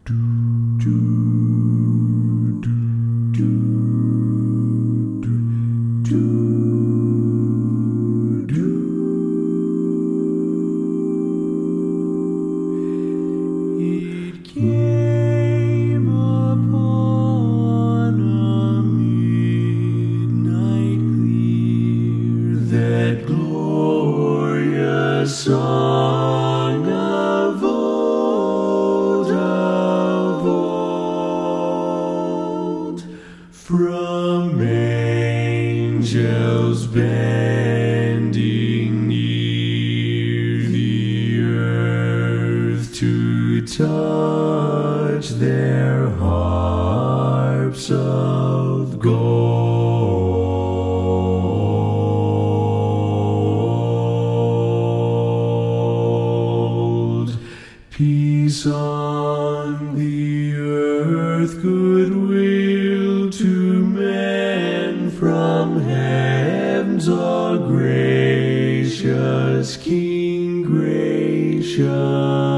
It came upon a midnight clear, that glorious song of old, from angels bending near the earth to touch their harps of gold. Peace on the earth, goodwill to men from heaven's all gracious King, gracious